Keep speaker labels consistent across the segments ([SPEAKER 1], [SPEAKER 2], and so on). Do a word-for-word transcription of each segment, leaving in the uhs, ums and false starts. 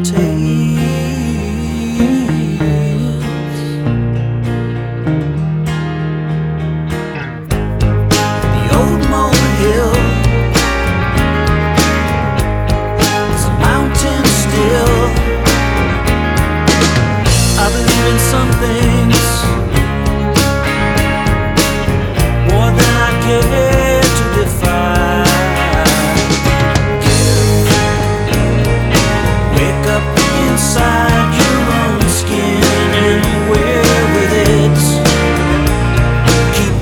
[SPEAKER 1] Some things more than I care to define. Wake up inside your own skin and wear with it. Keep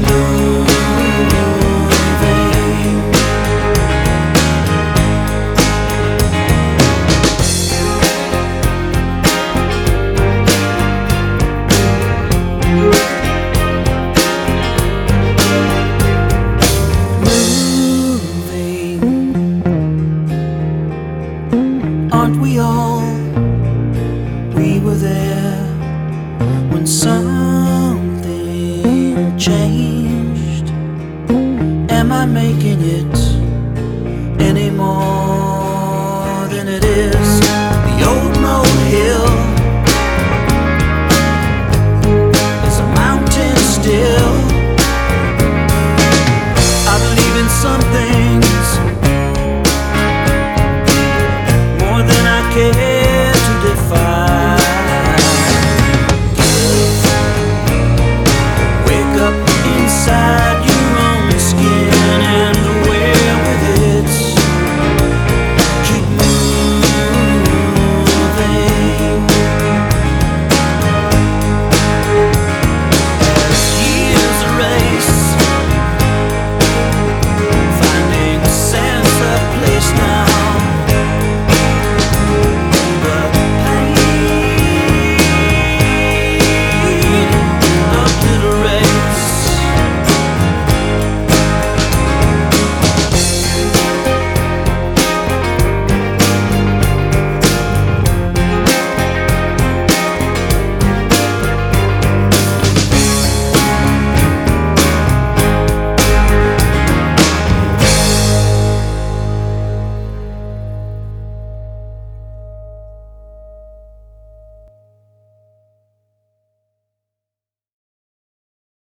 [SPEAKER 1] Aren't we all? We were there when something changed. Am I making it any more than it is? The old molehill is a mountain still. I believe in some things more than I care